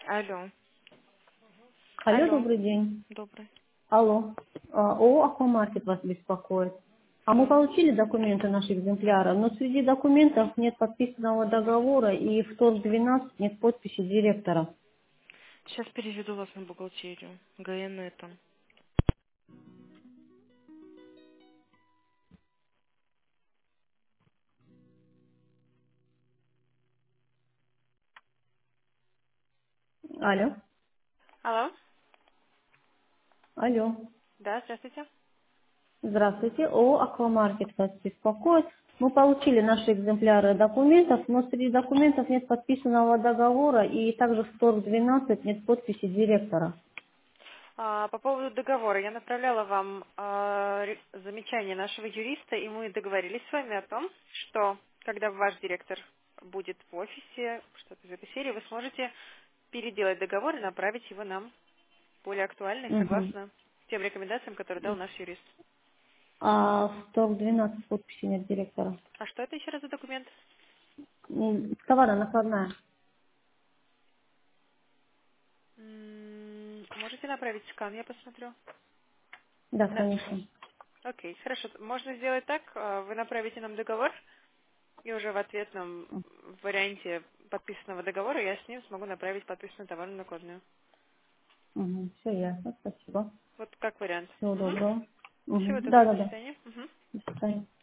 Алло. Алло, Алло. добрый день. Добрый. Алло. ООО «Аквамаркет» вас беспокоит. А мы Да. получили документы наших экземпляров, но среди документов нет подписанного договора и в ТОР-12 нет подписи директора. Сейчас переведу вас на бухгалтерию. ГН это. Алло. Алло. Алло. Да, здравствуйте. Здравствуйте. ООО «Аквамаркет» вас беспокоит. Мы получили наши экземпляры документов, но среди документов нет подписанного договора и также в ТОР-12 нет подписи директора. По поводу договора. Я направляла вам замечание нашего юриста, и мы договорились с вами о том, что когда ваш директор будет в офисе, что-то из этой серии, вы сможете переделать договор и направить его нам более актуальный, Мгм. согласно тем рекомендациям, которые дал наш юрист. А в ТОР-12 подписи нет директора. А что это еще раз за документ? Товарно-накладная. Можете направить скан, я посмотрю. Да, Да. конечно. Окей, хорошо. Можно сделать так, вы направите нам договор, и уже в ответном варианте подписанного договора я с ним смогу направить подписанную товарную накладную. Угу. Все ясно. Спасибо. Вот как вариант. Всего доброго. Всего Угу. доброго, до Да. свидания. Мгм. До свидания.